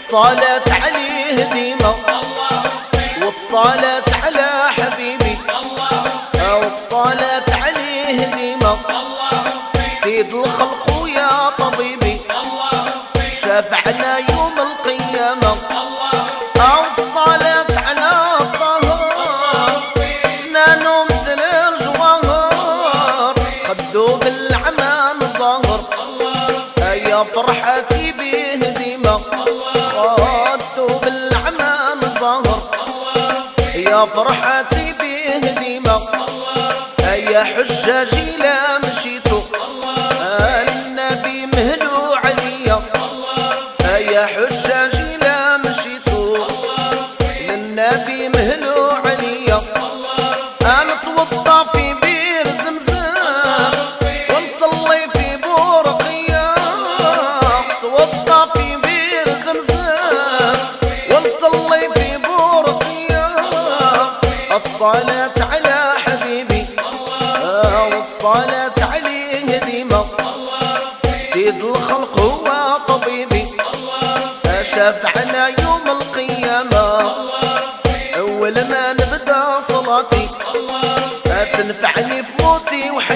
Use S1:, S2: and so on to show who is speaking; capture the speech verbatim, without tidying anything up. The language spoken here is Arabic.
S1: والصلاة عليه ديما والصلاة على حبيبي والصلاة عليه ديما سيد الخلق ويا طبيبي شافعنا يوم القيامة الصلاة على الطهار اسنانه مثل الجواهر خدوا بالعمام ظهر يا فرحتي به ديما خدوا بالعمام ظهر يا فرحتي به ديما يا حجاجي لا مشيتوا النبي مهلوا عليا يا حجاجي لا مشيتوا للنبي مهلوا عليا انا اتوضى في بير زمزم ونصلي في بورقية اتوضى في بير زمزم ونصلي في بورقية الصلاة على حبيبي والصلاة عليه ديما سيد الخلق هو طبيبي شافعنا يوم القيامة أول ما نبدأ صلاتي تنفعني في موتي